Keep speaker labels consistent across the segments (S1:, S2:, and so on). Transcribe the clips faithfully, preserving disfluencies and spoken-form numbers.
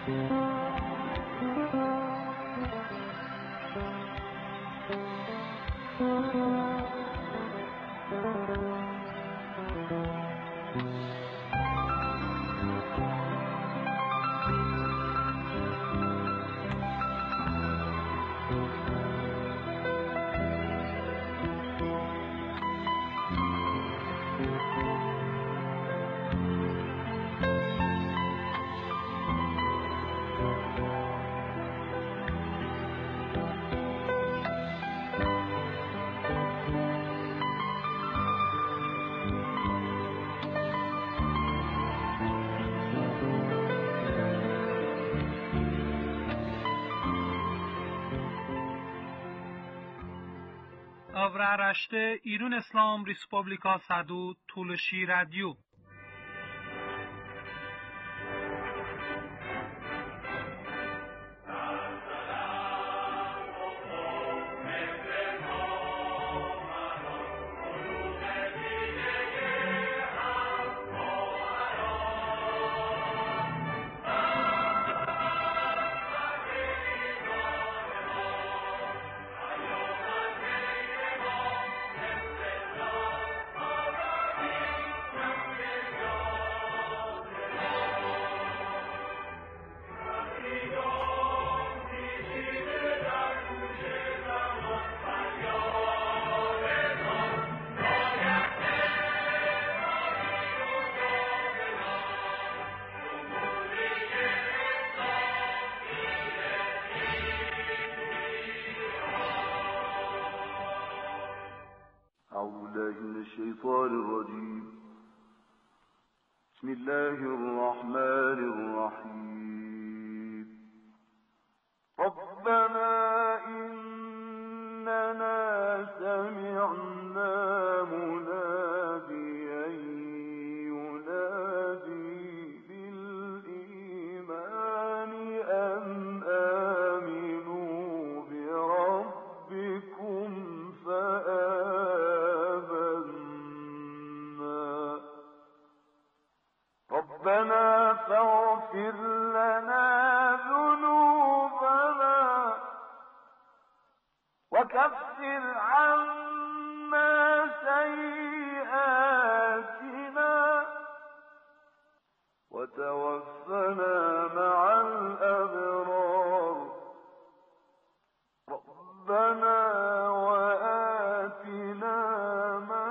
S1: Avraaraşte İrun İslam Respublika Sadu Tuluşi Radyo.
S2: الشيطان الرجيم بسم الله الرحمن الرحيم ربنا إننا سمعنا مناديا ينادي بالإيمان أن آمنوا بربكم فآمنا ربنا فاغفر لنا ذنوبنا وكفر عنا سيئاتنا وتوفنا مع الأبرار ربنا وآتنا ما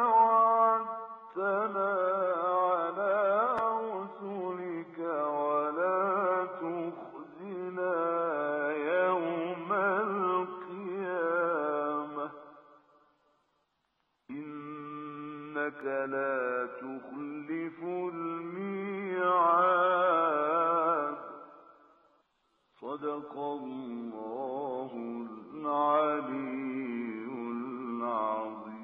S2: وعدتنا على رسلك ولا تخزنا يوم القيامة إنك لا تخلف الميعاد صدق الله العلي العظيم.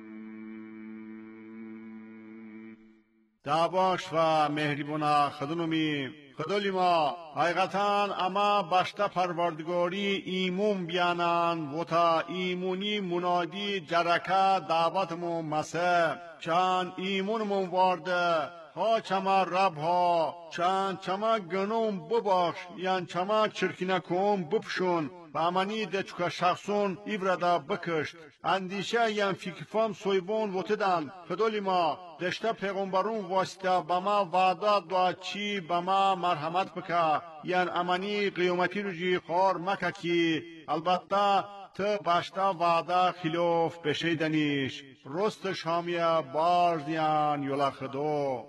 S3: دعواش و مهریبونا خدنومی خدولیما حقیقتاً اما باشتا پروردگاری ایمون بیانن و تا ایمونی منادی جرکه دعوتمون مسه چند ایمونمون وارده ها چما رب ها چند چما گنوم بباش یان چما چرکینه کن بپشون و امانی ده چکا شخصون ایورادا بکشت اندیشه یان فکرفام سویبون وطدن خدولی ما دشتا پیغمبرون واسطه بما وعده دعا چی بما مرحمت بکا یان امانی قیامتی رو جی خور مکا کی البته تو باشتا وعده خلاف بشیدنیش رست شامیه باز دیان یولا خدو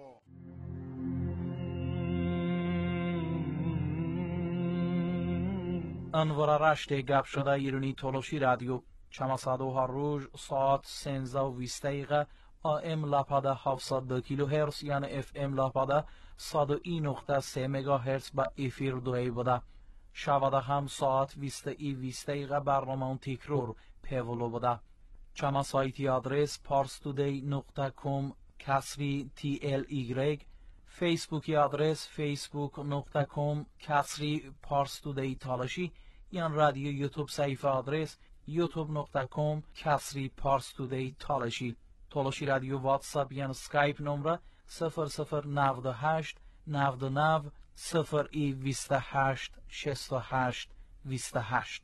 S4: انوار رشته گپ شده ایرانی تولوشی رادیو چماسادو هر روز ساعت سنزده و بیست دقیقه آم لپاده هفتصد و دو کیلو هرتز یعنی اف ام لپاده صد و یک نقطه سه مگا هرتز با افیر دوی بوده شواده هم ساعت بیست ای بیست دقیقه برنامه تکرار پیولو بوده چما سایتی آدرس پارستودی نقطه کام کسری تی ال ایگرگ فیسبوکی آدرس فیسبوک نقطه کام کسری پارستودی تالاشی یان رادیو یوتیوب صفحه آدرس یوتیوب نقطه کام کسری پارستودی تالاشی تالاشی رادیو واتساپ یان سکایپ نمره صفر صفر نود و هشت نود و نه صفر ای ویست و هشت شست و هشت ویست و هشت.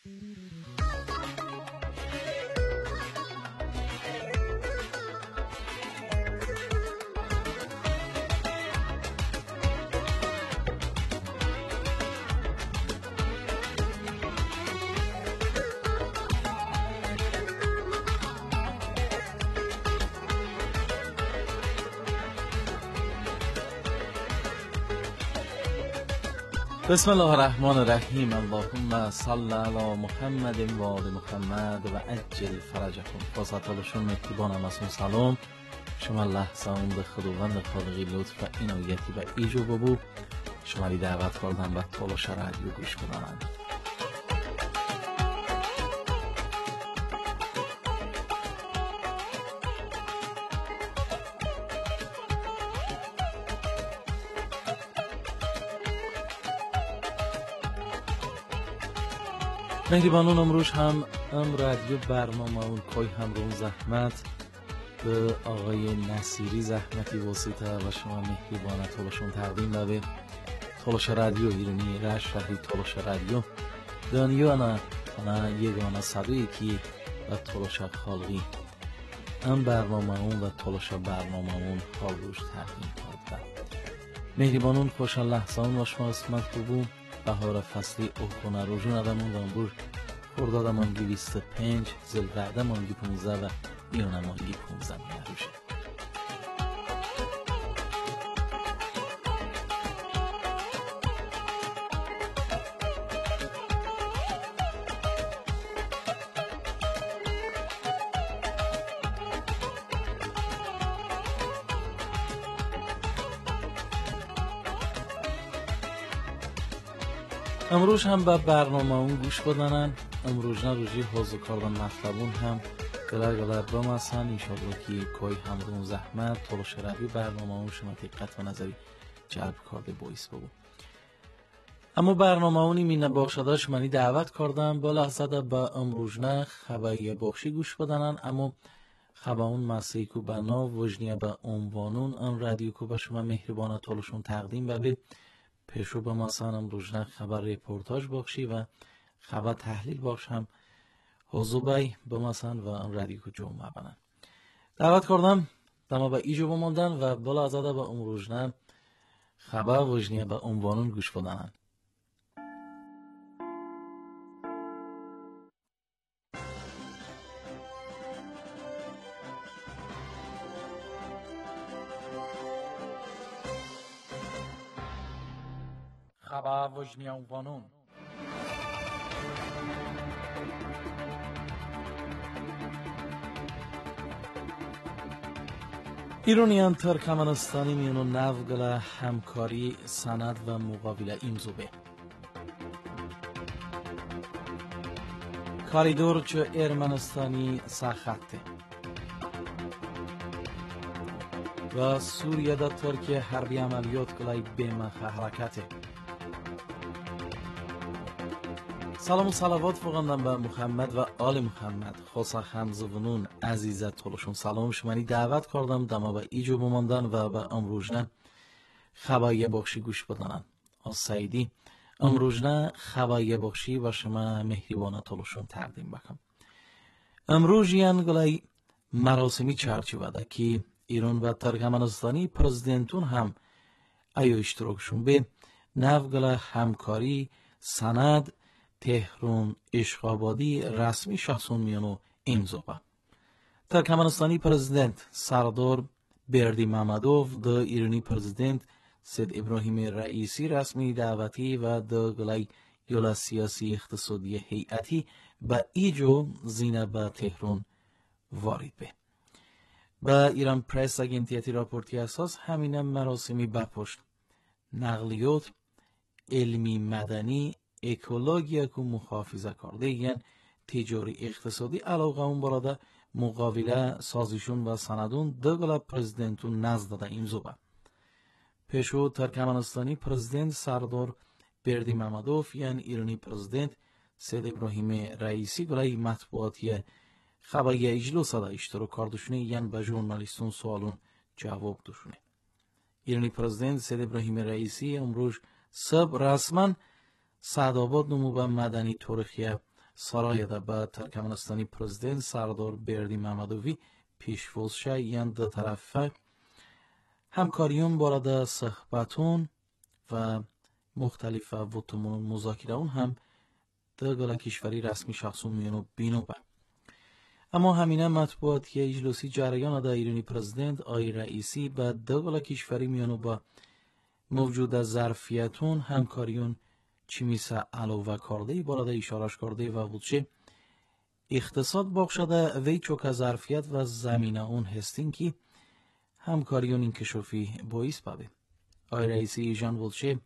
S4: بسم الله الرحمن الرحیم. اللهم صل علی محمد و آل محمد و عجل فرجهم. فاصله‌شون مهربانم از سلام شما لحظه اون به خداوند خالقی لطف و عنایتی و ایجاب بود شما ری دعوت کردم و تلاش رادیو گوش کنم. مهربانون امروز هم ام رادیو برنامه اون کوی همرون زحمت به آقای نصیری زحمتی واسطه و شما مهربانت باشون تقدیم به تلاش رادیو ایرانی رش شهری تلاش رادیو دنیا انا انا یگانه صدوی کی و تلاش خالقی ام برنامه اون و تلاش برنامه اون حال روش تقدیم کرده. مهربانون خوشحال لحظان و شما اسمت خوبون بهار فصلی اوخونه روزون آدمون دانبور خرداد مانگی بیست و پنج زلقعده مانگی پونزده و ایران مانگی پونزده میروشه. امروز هم به برنامه اون گوش بدنن. امروز نه روزی حوض کردن مطلبون هم گلر گلر بام هستن. انشاءالله که کوی همرون زحمت تلاش روی برنامه اون شما دقت و نظری جلب کرده باعث بگو. اما برنامه اونی مینه بخشداش منی دعوت کردم با لحظه به امروز نه خبری بخشی گوش بدنن. اما خبر اون مسیح کو بنا وجنیه به عنوانون ام رادیو کو به شما مهربانه تلاشون تقدیم بده پیشو به مثلا امروز نه خبر ریپورتاج بخشی و خبر تحلیل باش هم حضوبای به مثلا و ام رادیو کو جمعه بنن دعوت کردم دما به ایجو بماندن و بالا ازاده به امروز نه خبر وجنیه به عنوانون گوش بدنن. خبر وجنی عنوانون ایرانیان ترکمنستانی میانو نوگل همکاری سند و مقابله امزوبه کاریدور چه ارمنستانی ساخته و سوریه دا ترکیه حربی عملیات کلای بیمخ حرکته. سلام و صلوات فوقاندم به محمد و آل محمد خاصا همزبونون عزیزت طولشون سلام شمانی دعوت کردم دما به ایجو بماندن و به امروزنه خبایی بخشی گوش بدنن. از سعیدی امروزنه خبایی بخشی و شما مهربانه طولشون تقدیم بکم. امروز یان گلای مراسمی چارچوبه ده که ایران و ترکمنستانی پرزیدنتون هم ایو اشتراکشون به نوگل همکاری سند تهران اشقابادی رسمی شخصون میانو امضا با ترکمنستانی پرزیدنت سردار بردی محمدوف د ایرانی پرزیدنت سید ابراهیم رئیسی رسمی دعوتی و د گلای یولا سیاسی اقتصادی هیئتی با ایجو زینه با تهران وارد به با ایران پرس اگنتیتی راپورتی اساس همین مراسمی بپشت نقلیات علمی مدنی اکولوژیا کو محافظه کرده یعنی تجاری اقتصادی علاقه اون براده مقابله سازشون و سندون دگل پرزیدنتون نزد ده امضا با پیشو ترکمنستانی پرزیدنت سردار بردی محمدوف یعنی ایرانی پرزیدنت سید ابراهیم رئیسی گلای مطبوعاتی خبری اجلاس ده اشتراک کردشونه یعنی به ژورنالیستون سوالون جواب داشونه. ایرانی پرزیدنت سید ابراهیم رئیسی امروز صبح رسما سعدآباد نمو به مدنی تاریخی سرای ده به ترکمنستانی پرزیدنت سردار بردی محمدوی پیشوازشه یان دو طرفه همکاریون بارد صحبتون و مختلف وطمون مذاکره اون هم ده گل کشوری رسمی شخصون میانو بینو با. اما همینه مطبوعاتی اجلاسی جریان ده ایرانی پرزیدنت آی رئیسی به ده گل کشوری میانو با موجود ظرفیتون همکاریون چی میسه علاوه کرده بارد اشارش کرده و بودشه اقتصاد باقشده وی چوک ظرفیت و زمینه اون هستین که همکاریون این کشوفی باعث بابه. آی رئیسی ایجان بودشه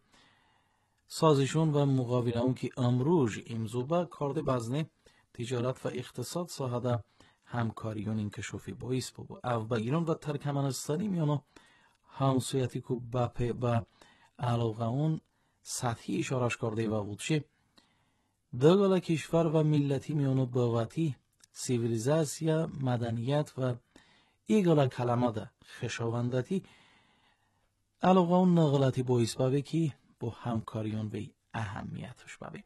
S4: سازشون و مقابله اون که امروز امضا به کرده بزنه تجارت و اقتصاد ساحده همکاریون این کشوفی باعث بابه. او با ایران و ترکمنستانی میانو همسویتی که با با علاقه اون سطحی اشارش کرده و بودشه دو گل کشور و ملتی میانو باوتی سیویلیزاسیا مدنیت و ایگل کلمه ده خشاوندتی علاقه اون نغلتی باعث بابه که با همکاریان به اهمیتش بابه.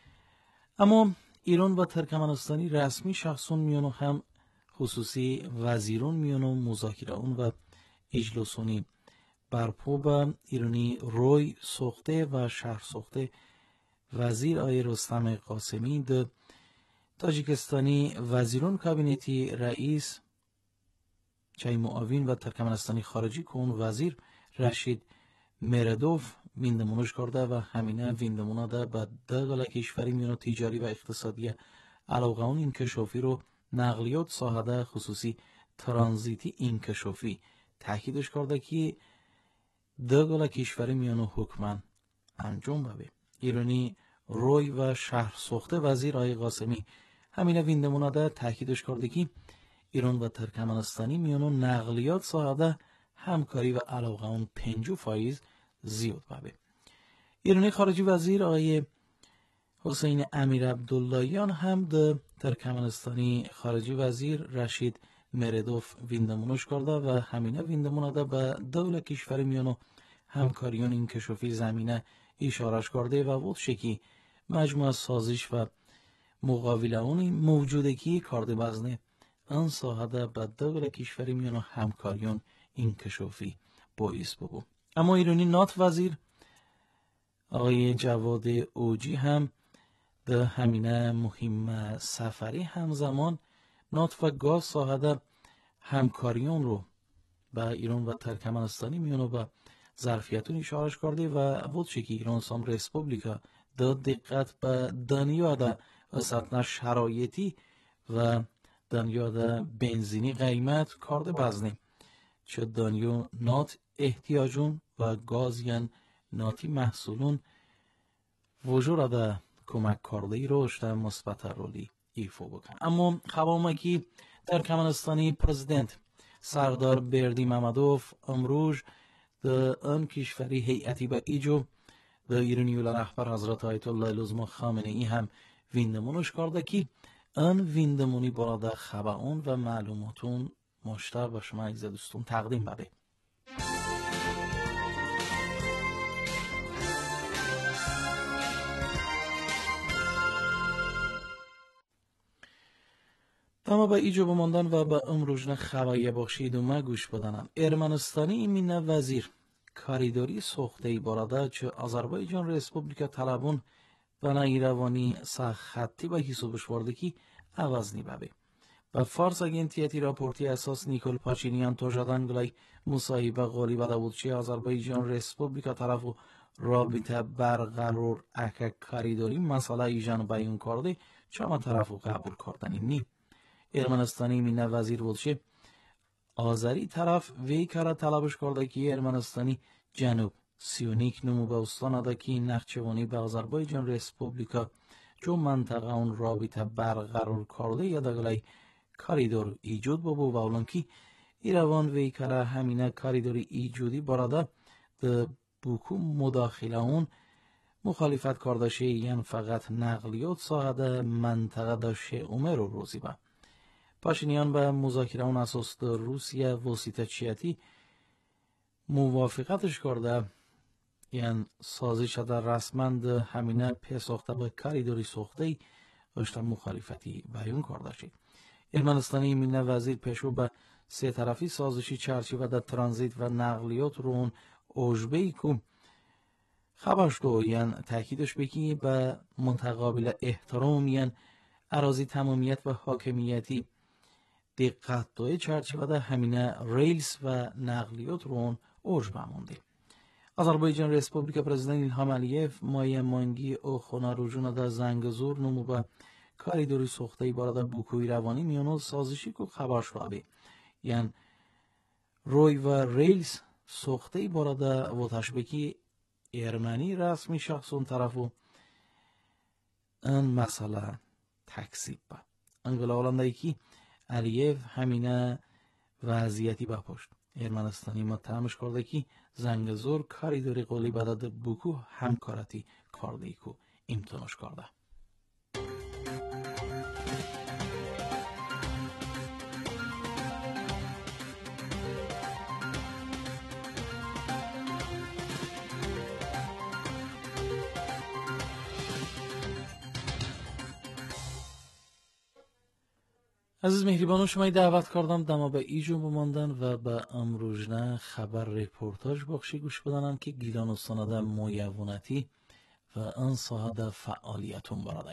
S4: اما ایران و ترکمنستانی رسمی شخصون میانو هم خصوصی وزیرون میانو مذاکره اون و اجلاسونی برپا به ایرانی روی سوخته و شهر سوخته وزیر آی رستم قاسمی ده تاجیکستانی وزیرون کابینتی رئیس چای معاون و ترکمنستانی خارجی کون وزیر رشید مردوف ویندمونش کرده و همینه ویندمونه ده به ده گل کشوری میانو تجاری و اقتصادی علاقه اون انکشافی رو نقلیات ساحده خصوصی ترانزیتی انکشافی تاکیدش کرده که ده گل کشوری میانو حکمن انجام بده. ایرانی روی و شهر سوخته وزیر آی قاسمی همینه ویندمونه ده تاکیدش کرده که ایران و ترکمنستانی میانو نقلیات ساحده همکاری و علاقه اون پنجو فایز زیاد بابه. ایرانی خارجی وزیر آقای حسین امیر عبداللهیان هم ده ترکمنستانی خارجی وزیر رشید مردوف ویندمونش کرده و همینه ویندمونه ده به دولت کشور میانو همکاریون این کشوفی زمینه اشارش کرده و بود شکی مجموعه سازش و مقاوله اونی موجوده که کرده بزنه ان ساحده به دولت کشور میانو همکاریون این کشوفی باعث ببو. اما ایرانی نات وزیر آقای جواد اوجی هم به همینه مهم سفری همزمان نات و گاز ساحده همکاریون رو با ایران و ترکمنستانی میانو با ظرفیتون اشارش کرده و بود که ایران سام ریسپوبلیکا داد دقت به دنیا ده اصلا شرایطی و دنیا ده بنزینی قیمت کرده بزنه چه دنیا نات احتیاجون و گاز یان ناتی محصولون وجود ده کمک کرده ای روش در مثبت رولی ایفا بکن. اما خبامکی ترکمنستانی پرزیدنت سردار بردی محمدوف امروز ده ان کشوری هیئتی با ایجو ده ایرانی ولی رهبر حضرت آیت الله العظما خامنه ای هم ویندمونش کرده که ان ویندمونی براده خبرون و معلوماتون مشتر با شما عزیز دوستون تقدیم بده. اما با ایجو بماندن و با امروزن خبایی بخشید و ما گوش بدنم ارمنستانی ایمینه وزیر کاریداری سوخته ای باراده چه آذربایجان ریسپوبلیکا طلبون و نگیروانی سخطی با حسابش ورده که عوض نی ببه. و فارس اگنتیتی راپورتی اساس نیکول پاشینیان توجدن گلای مصاحبه قولی بده بود چه آذربایجان ریسپوبلیکا طرف و رابطه برقرار اکا کاریداری مسئله ایجان بیان کرده چه ما طرف و قبول کردنی نی. ارمنستانی مینه وزیر بودشه آذری طرف وی کارا طلبش کرده که ارمنستانی جنوب سیونیک نمو به استان ده که نخچوانی به آذربایجان ریسپوبلیکا چون منطقه اون رابطه برقرار کرده یا دگلای کاریدور ایجود بابو و اولان که ایروان وی کارا همینه کاریدوری ایجودی براده ده بوکو مداخله اون مخالفت کردشه یعنی فقط نقلیات ساعده منطقه داشته عمر رو روزی با. پاشینیان به مذاکره اون اساس در روسیه واسطه چیتی موافقتش کرده یعنی سازش در رسمند همینه پساخته به کاری داری سخته اشتا مخالفتی بیان کرده شد. ارمنستانی مینه وزیر پیشو به سه طرفی سازشی چرچیوه در ترانزیت و نقلیات رون اوجبهی که خبرش دو یعنی تاکیدش بکی به متقابل احترام یعنی اراضی تمامیت و حاکمیتی دقت دوی چرچیوه در همینه ریلز و نقلیات رون اوجبه مونده. آذربایجان ریسپوبلیکا پرزیدنت ایلهام علیف مایه مانگی او خونا روجونا در زنگزور نمو به کاری دوری سخته بارد بوکوی روانی میانو سازشی که خبر شده یعنی روی و ریلز سخته بارد و تشبکی ارمنی رسمی شخصون طرفو ان مسئله تکسیب با انگل آلنده که علیف همینه وضعیتی بپشت ارمنستانی ما تهمش کرده که زنگزور کاری دوری قولی بدد بوکو همکارتی کرده که امتناش کرده. عزیز مهربانو شما دعوت کردم دما به ایجو بماندن و به امروزنه خبر رپورتاج بخشی گوش بدنم که گیلان و سنده مویوونتی و ان ساعت فعالیتون براده.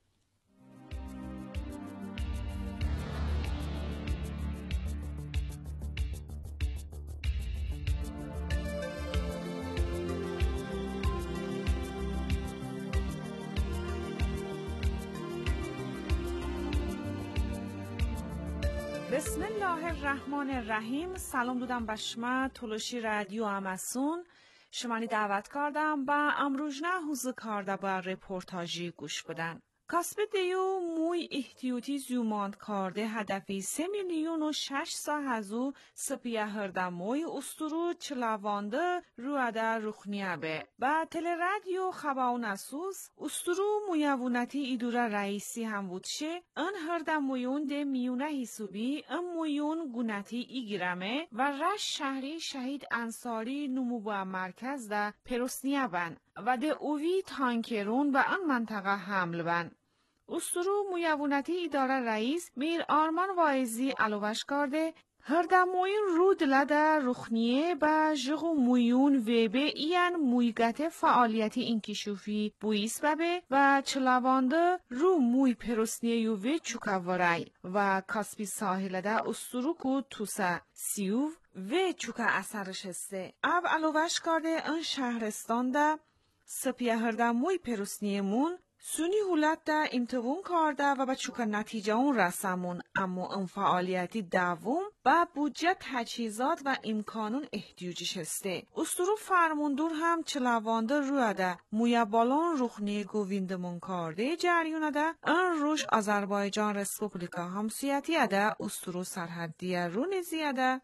S5: بسم الله الرحمن الرحیم. سلام دودم به شما تلوشی رادیو اماسون. شمانی دعوت کردم با امروزنه حوزه کرده با رپورتاجی گوش بدن. کاسب دیو موی احتیاطی زیوماند کرده هدفی سه میلیون و شش سا هزو سپیه هرده موی استرو چلاوانده رویده رخنیه به. با تل رادیو خباون اسوس استرو مویوونتی ایدوره رئیسی هم بودشه ان هرده مویون ده میونه حسوبی ان مویون گونتی ایگیرمه و رش شهری شهید انصاری نمو با مرکز ده پروسنیه بن و ده اوی تانکرون به ان منطقه حمل بن. استرو مویوونتی اداره رئیس میر آرمان وایزی علوش کرده هرده موین رو دلده رخنیه با جغو مویون ویبه این مویگت فعالیتی اینکشوفی بویس ببه و چلاوانده رو موی پروسنیه یووی چوکاورای و کاسبی ساحله ده استرو کو توسه سیوو و چوکا اثرش هسته. او علوش کرده ان شهرستان ده سپیه هرده موی پروسنیه مون سونی هولت ده امتوون کرده و با چوکا نتیجه اون رسمون اما اون فعالیتی دوم با بودجه تجهیزات و امکانون احتیاجش هسته. استرو فرموندور هم چلاوانده روی ده مویا بالون رخنی گویندمون کرده جریونه ده ان روش آذربایجان ریسپوبلیکا همسیتی ده استرو سرحدی رو نزیه ده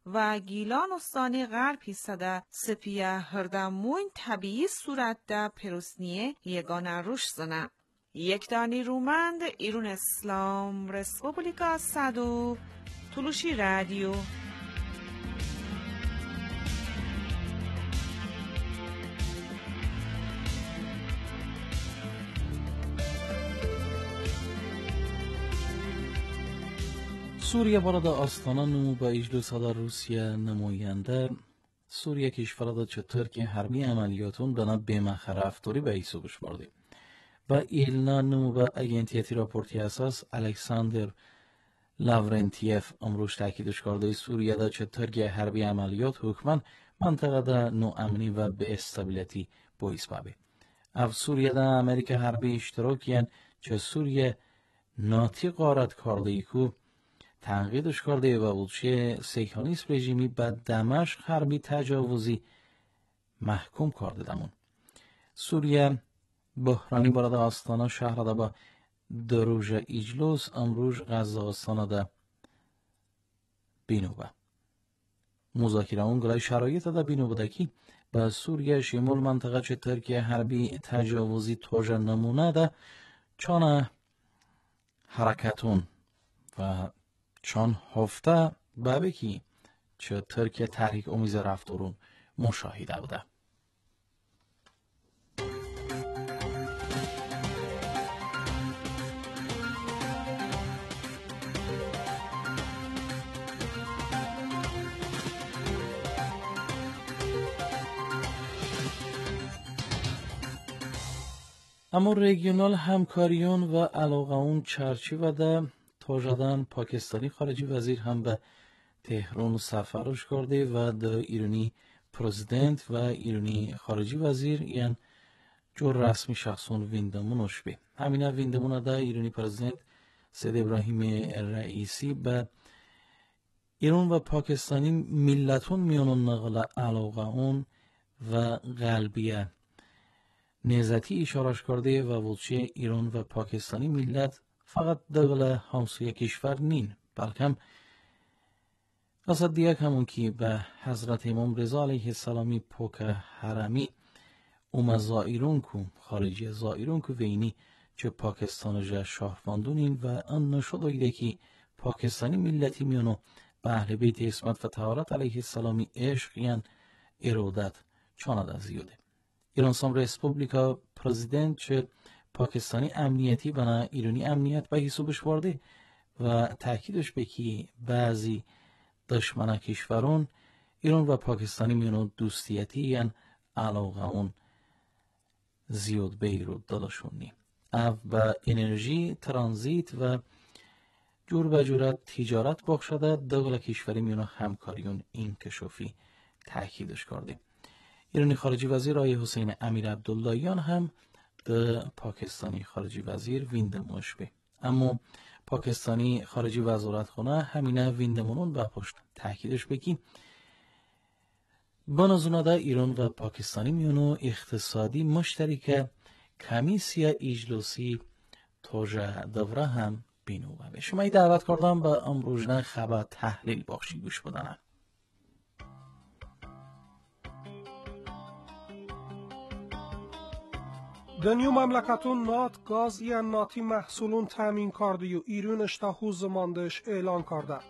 S5: و گیلان استانی غرب ایستاده سپیه هردموین طبیعی صورت ده پروسنیه یگانه روش زنه. یک دانی رومند ایرون اسلام ریسپوبلیکا صدو تلوشی رادیو.
S4: سوریه وارد آستانه نمو با اجلاس در روسیه نماینده سوریه کشور چطور که حربی عملیاتون دانا بمخ رفتاری به حسابش برده و ایلنا نمو با اگنتیتی راپورتی اساس الکساندر لاورنتیف امروز تاکیدش کرده سوریه دا چطور که حربی عملیات حکمان منطقه دا نو امنی و به استابیلیتی باعث بابه. اف سوریه دا امریکا حربی اشتراکیان چه سوریه ناتی قارت کرده ای که تنقیدش کرده و بودشه سیکانیست رژیمی به دمشق حربی تجاوزی محکوم کرده دمون. سوریه بحرانی بارد آستانه شهر ده با دروژ اجلوس امروز غزه آستانه ده بینوبه. مذاکره اون گلای شرایط ده بینوبه ده که به سوریه شمول منطقه چه ترکیه حربی تجاوزی توجه نمونه ده چون حرکتون و چون هفته بابه که چطور که تحریک امیز رفتارون مشاهده بوده. اما رژیونال همکاریون و علاقه اون چرچی و ده تاجدن پاکستانی خارجی وزیر هم به تهران سفرش کرده و ده ایرانی پرزیدنت و ایرانی خارجی وزیر یعنی جو رسمی شخصون ویندمونش بی. همینه ویندمون ده ایرانی پرزیدنت سید ابراهیم رئیسی به ایران و پاکستانی ملتون میانون نقل علاقه اون و قلبیه نزدی اشارش کرده و ولچه ایران و پاکستانی ملت فقط دول همسایه کشور نین بلکه هم قصد دیگه همون که به حضرت امام رضا علیه السلامی پوک حرمی اوم زائرون کو خارجی زائرون کو وینی چه پاکستان جا شهرواندونین و ان نشد ایده که پاکستانی ملتی میانو به اهل بیت اسمت و طهارت علیه السلامی عشق یعن ارادت چانده زیاده. ایران سام ریسپوبلیکا پرزیدنت چه پاکستانی امنیتی بنا ایرانی امنیت به حسابش وارده و تاکیدش به که بعضی دشمن کشورون ایران و پاکستانی میانو دوستیتی یعن علاقه اون زیاد به ایران دادشون نیم. او با انرژی ترانزیت و جور به جورت تجارت بخشده دول کشوری میانو همکاریون این کشافی تاکیدش کرده. ایرانی خارجی وزیر آقای حسین امیر عبداللهیان هم ده پاکستانی خارجی وزیر ویندمونش بی. اما پاکستانی خارجی وزارت خونه همینه ویندمونون به پشت تاکیدش بگی بانازوناده ایران و پاکستانی میونو اقتصادی مشترک کمیسیا اجلاسی توجه دوره هم بینو به شما ای دعوت کردم به امروزنه خبر تحلیل بخشی گوش بدنم.
S6: دنیو مملکتون نات گاز یا ناتی محصولون تامین کرده و ایران اشتا حوز ماندش اعلان کرده.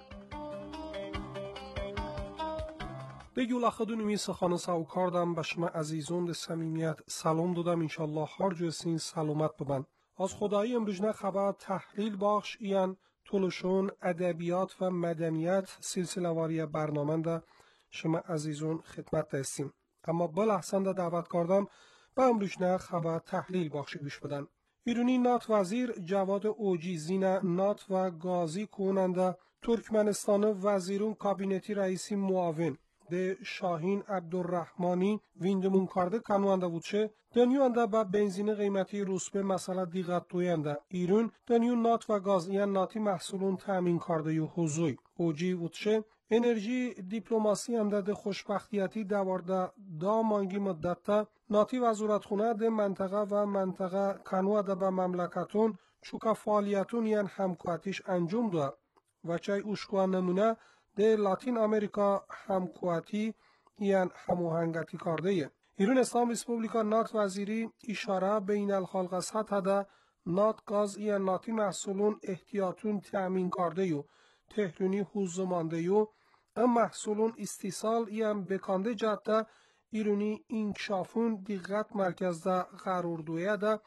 S6: دیگه خدون می سخانه ساو کردم به شما عزیزون ده صمیمیت سلام دادم انشالله هر جسین سلامت ببن. از خدایی امروزنه خبر تحلیل بخش ایان طولشون ادبیات و مدنیت سلسله واری برنامه ده شما عزیزون خدمت دستیم. اما بلحظن ده دعوت کردم با امروزنه خبر تحلیل بخشی گوش بدن. ایرانی نات وزیر جواد اوجیزین نات و گازی کننده ترکمنستان وزیرون کابینتی رئیسی معاون ده شاهین عبدالرحمانی ویندمون کرده کنوانده بود چه دنیوانده با بنزین قیمتی روسبه مسئله دیگت دوینده ایران دنیو نات و گاز این ناتی محصولون تامین کرده یو حضوی اوجی بود چه انرژی دیپلماسی انده ده خوشبختیتی دوارده دا مانگی مدت ناتی وزارت خونه ده منطقه و منطقه کنوانده با مملکتون چوکا فعالیتون یعن همکواتیش انجام ده و چای اوشکوان نمونه ده لاتین امریکا همکواتی یعن هموهنگتی کرده ایه. ایران اسلام ریسپوبلیکا نات وزیری اشاره بین الخلق سطح ده نات گاز یعن ناتی محصولون احتیاطون تأمین کرده یو تهرونی حوز مانده یو ام محصولون استیصال یعن بکانده جاده ایرانی انکشافون دیغت مرکز ده قرار دویه ده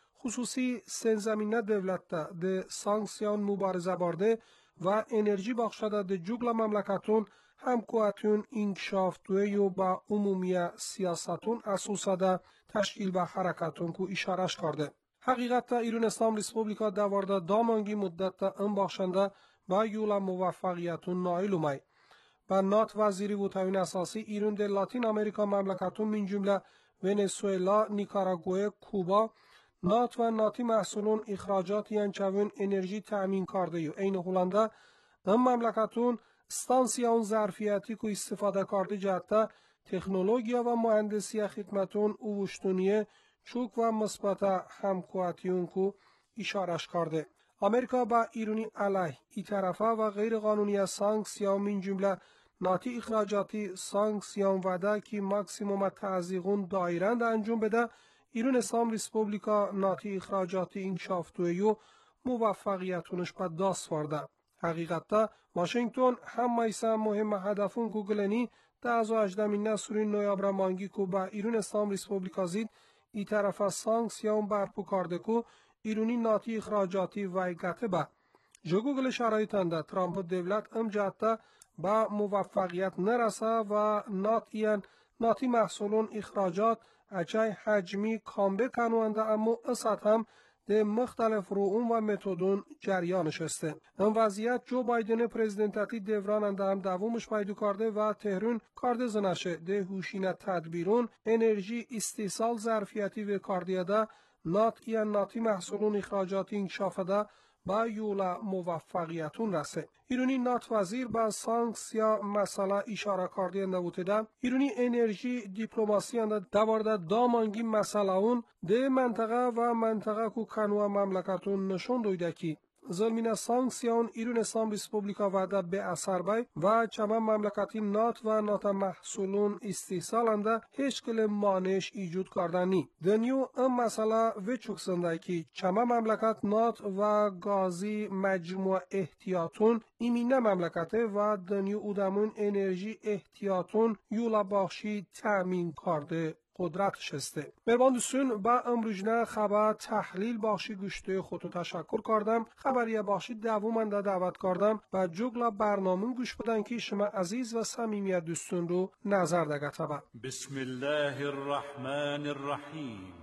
S6: خصوصی سنزمینه دولت ده ده سانکسیون مبارزه بارده و انرژی بخشده ده جوگل مملکتون همکواتون انکشاف دوی و با عمومی سیاستون اساسه ده تشکیل به حرکتون که اشارش کرده. حقیقت ده ایران اسلام ریسپوبلیکا دوارده دامانگی مدت ده ام بخشنده و یولا موفقیتون نایل اومای. و نات وزیری و تاوین اساسی ایران ده لاتین امریکا مملکتون من جمله ونزوئلا، نیکاراگوئه، کوبا نات و ناتی محصولون اخراجات یان چوین انرژی تأمین کرده یو این هولنده ام مملکتون ستانسیون ظرفیتی که استفاده کرده جهت تکنولوژیا و مهندسی خدمتون اوشتونیه چوک و مثبت همکواتیون که اشارش کرده. امریکا با ایرانی علیه ای طرفه و غیر قانونی سانکسیون من جمله ناتی اخراجاتی سانکسیون وده که ماکسیموم تعزیقون دایرند انجام بده ایران اسلام ریسپوبلیکا ناتی اخراجاتی انکشاف دویو موفقیتونش به دست ورده. Haqiqatda Washington hammaysa muhim hadafun ku gileni da az هجدهمین سوری نویابر مانگی کو با ایران اسلام ریسپوبلیکا زید ای طرف سانکسیون برپو کارده کو ایرونی ناتی اخراجاتی وایگته با جگو گل شرایطانده ترامپ دولت ام جاته با موفقیت نرسه و نات ایان ناتی محصولون اخراجات اچای حجمی کامبه کنونده اما اسات هم ده مختلف روون و متدون جریانش هسته. این وضعیت جو بایدن پرزیدنتاتی دوراننده هم دوامش پیدا کرده و تهران کارده زنشه ده هوشینه تدبیرون انرژی استیصال ظرفیتی و کاردیده نات یا ناتی محصولون اخراجاتی انکشافده با یولا موفقیتون رسه. ایرونی نات وزیر با سانکس یا مسئله اشاره کردی نبوده ده. ایرونی انرژی دیپلماسی انده دوارده دامانگی مسئله اون ده منطقه و منطقه کو کنوا مملکتون نشون دویده کی ظلمین سانکسیون ایران اسلام ریسپوبلیکا وعده به اثر بای و چما مملکتی نات و نات محصولون استیصالنده هیچ کل مانش ایجود کردنی. دنیو ام مسئله وچوکسنده که چما مملکت نات و گازی مجموع احتیاطون ایمینه مملکته و دنیو اودمون انرژی احتیاطون یولا باشی تأمین کرده قدرتش هسته. مهربان دوستان با امروزنه خبر تحلیل باشی گوشته خودتو تشکر کردم. خبریه باشی دوامنده دعوت کردم و جگلا برنامه گوش بدن که شما عزیز و صمیمیت دوستون رو نظر دگته با.
S7: بسم الله الرحمن الرحیم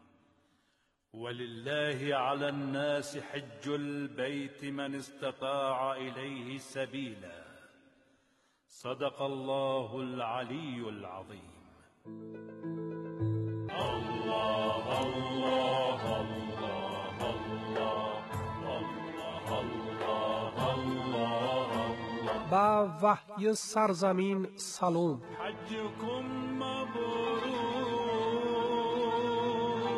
S7: ولله على الناس حج البيت من استطاع إليه سبيلا صدق الله العلي العظيم. الله الله الله الله الله
S6: با وحی سرزمین سلام.
S7: حجكم مبرور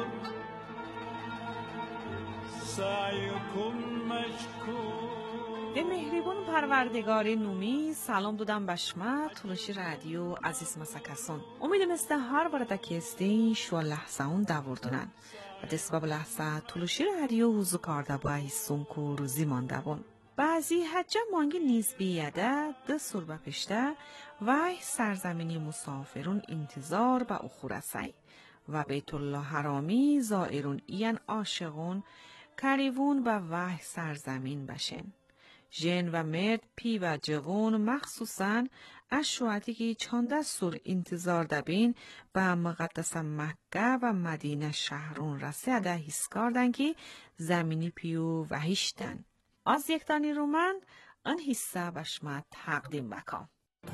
S7: سعيكم مشكور.
S5: به مهربون پروردگار نومی سلام دادم به شما تلوشی رادیو عزیز مسکسون. امیدم است هر ورده که استی شو لحظه اون دوردونن و دسباب لحظه تلوشی رادیو وزو کارده با ایسون که روزی مانده بون. بعضی حجه مانگی نیز بیاده ده سربه پشته و سرزمینی مسافرون انتظار به اخور سعی و بیت الله حرامی زائرون این عاشقون کریون به وحی سرزمین بشن. جن و مرد پی و جوان مخصوصاً اشواتی که چند سور انتظار دبین به مقدس مکه و مدینه شهرون رسیده حس کردن که زمینی پیو و هیشتن. از یک دانی رو من ان حصه به شما تقدیم بکم.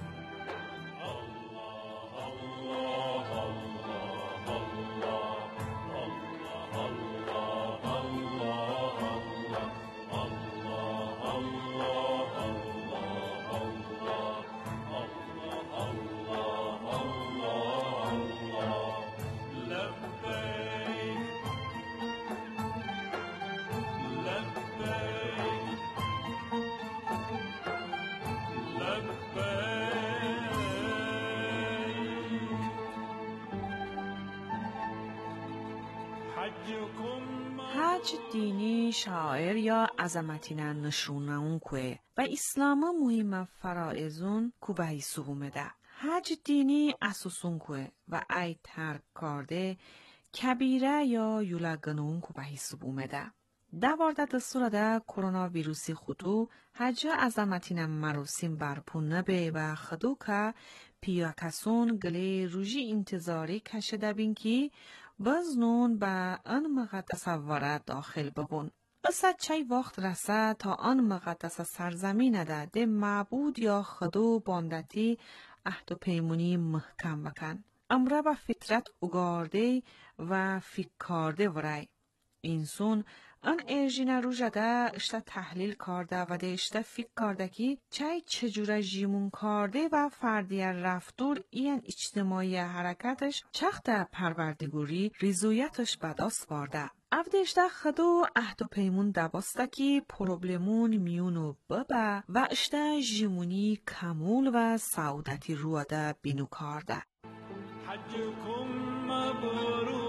S5: حج دینی شاعر یا عظمتینه نشونه اون که و اسلام مهم فرائزون که به حساب اومده. حج دینی اساسون که و ای ترک کرده کبیره یا یولگنون که به حساب اومده. دوارده دستور ده کرونا ویروسی خودو حج عظمتینه مراسم برپون نبه و خدو که پیاکسون گلی روژی انتظاری کشده بین که بزنون به آن مقدس وارد داخل ببون. بسد چای وقت رسه تا آن مقدس سرزمین ده ده معبود یا خدو باندتی عهد و پیمونی محکم بکن. امره به فطرت اگارده و فکرده ورای. اینسون آن ارژین روژه ده اشتا تحلیل کرده و ده اشتا فکر کرده که چای چجوره جیمون کرده و فردی رفتور این اجتماعی حرکتش چخت پروردگوری ریزویتش بداست وارده. افده اشتا خدو عهد و پیمون دباسته که پروبلمون میونو ببه و اشتا جیمونی کمول و سعودتی روده بینو کرده.
S7: حجكم مبرور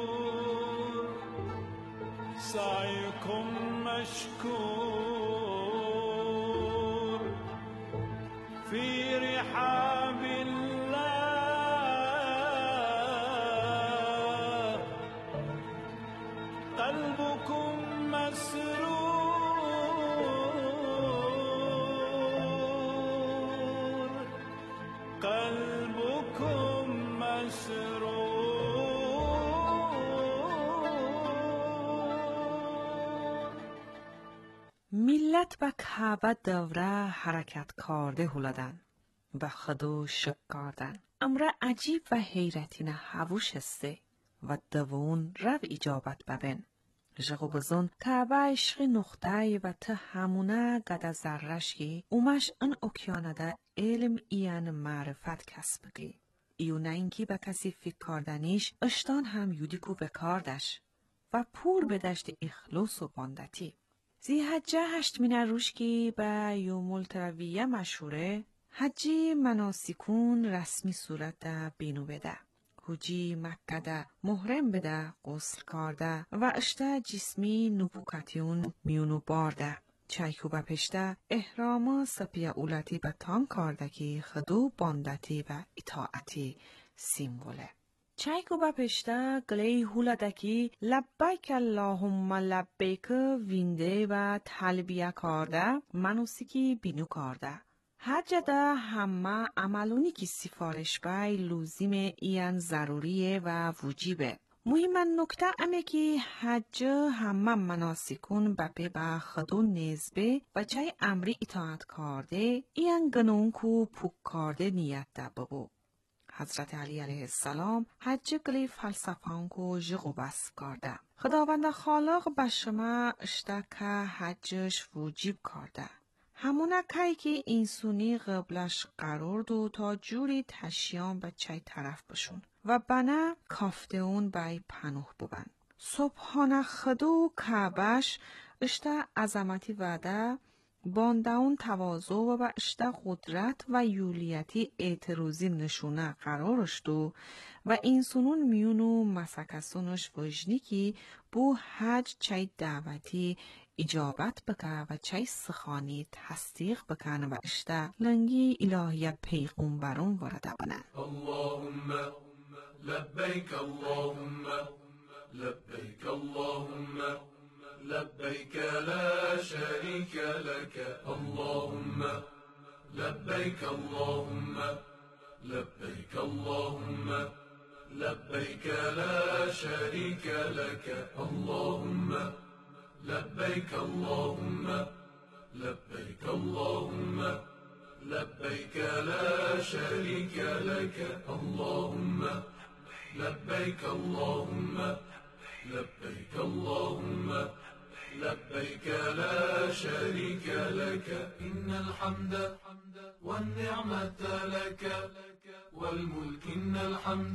S7: سعيكم مشكور في رحاب الله قلبكم مسرور قلبكم مسرور
S5: ملت به کعبه دوره حرکت کرده هلدن به خدو شک کردن. امر عجیب و حیرتی نه هووش هسته و دوون رو اجابت ببن. جغو بزن کعبه عشق نقطه و ته همونه گده زرشگی اومش ان اکیانه ده علم ایان معرفت کسب بگی. ایو نه اینکی به کسی فکر کردنیش اشتان هم یودیکو بکاردش و پور به دشت اخلاص و باندتی. زی حجه هشتمین روش که به یوم الترویه مشهوره حجی مناسکون رسمی صورت ده بینو بده. حجی مکه ده محرم بده غسل کرده و اشته جسمی نبوکتیون میونو بارده. چایکو به پشته احراما سپیه اولتی به تان کرده که خدو باندتی و اطاعتی سیمبوله. چایکو با پشته گلی هولدکی لبیک اللهم لبیک وینده و تلبیه کرده منوسیکی بینو کرده. حج ده همه عملونی که سفارش بای لوزیم ایان ضروریه و وجیبه. مهم نکته امه که حج همه مناسکون بپی با خدو نزبه و چای امری اطاعت کرده ایان گنون کو پوک کرده نیت ده ببو. حضرت علی علیه السلام حج گلی فلسفان کو جغو بس کرده. خداوند خالق به شما اشته که حجش وجیب کرده. همونه که که اینسونی قبلش قرار دو تا جوری تشیان به چای طرف بشون و بنا کافته اون بای پنوه ببن. سبحان خدو کعبش اشته عظمتی وعده بانداون تواضع و اشته قدرت و یولیتی اعتراضی نشونه قرارش دو و اینسونون میونو مسکسونش وجنی که بو حج چای دعوتی اجابت بکن و چای سخانی تصدیق بکن و اشته لنگی الهی پیغمبرون ورده بنن.
S8: اللهم لبیک اللهم لبیک اللهم لبیک لا شریک لك اللهم لبیک اللهم لبیک اللهم لبیک لا شریک لك اللهم لبیک اللهم لبیک اللهم لبیک لا شریک لك اللهم لبیک اللهم لبیک اللهم لبیک لا شریک لك إن الحمد والنعمة لك والملك إن الحمد